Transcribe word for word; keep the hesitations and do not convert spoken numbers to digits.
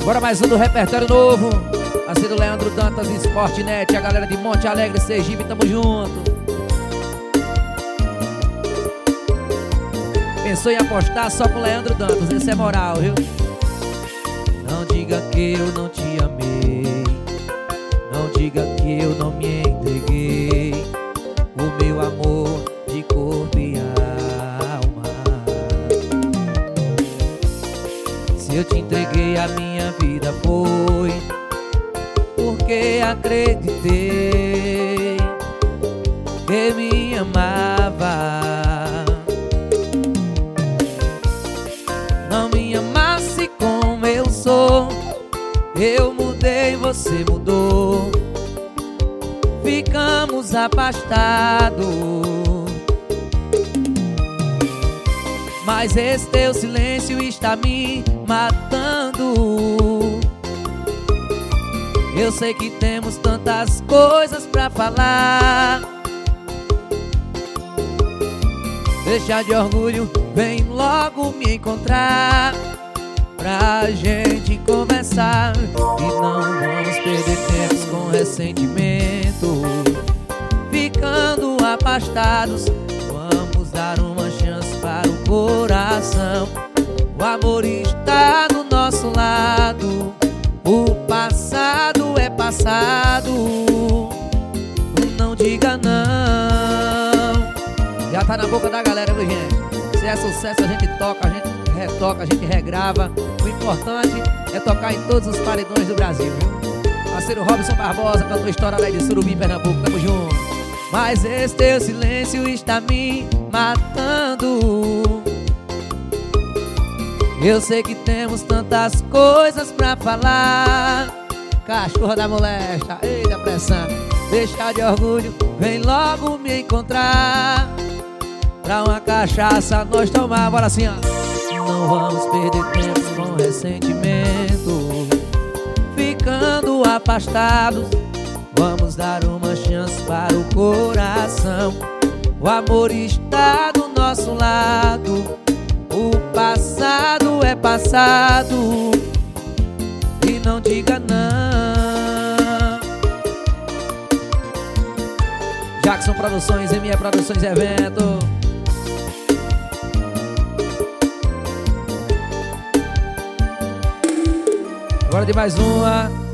Agora mais um do repertório novo. Parceiro Leandro Dantas, Sportnet, a galera de Monte Alegre, Sergipe, tamo junto. Pensou em apostar só com Leandro Dantas, esse é moral, viu? Não diga que eu não te amei, não diga que eu não me entreguei, o meu amor de corpo e alma. Se eu te entreguei a minha vida foi porque acreditei que me amava. Não me amasse como eu sou, eu mudei, você mudou, ficamos afastados. Mas esse teu silêncio está me matando. Eu sei que temos tantas coisas pra falar. Deixa de orgulho, vem logo me encontrar pra gente conversar. E não vamos perder tempo com ressentimento, ficando afastados. Vamos dar uma chance para o coração. O amor está do nosso lado, o passado é passado. Não diga não. Já tá na boca da galera, viu, gente? Se é sucesso a gente toca, a gente retoca, a gente regrava. O importante é tocar em todos os paredões do Brasil, viu? Parceiro Robson Barbosa, cantor estourado aí de Surubim, Pernambuco, tamo junto. Mas esse teu silêncio está me matando. Eu sei que temos tantas coisas pra falar. Cachorra da molesta, eita pressão. Deixa de orgulho, vem logo me encontrar pra uma cachaça nós tomar. Bora assim, ó. Não vamos perder tempo com ressentimento, ficando afastados. Vamos dar uma chance para o coração. O amor está do nosso lado, o passado é passado. E não diga não. Jackson Produções, M E Produções Evento. Agora de mais uma.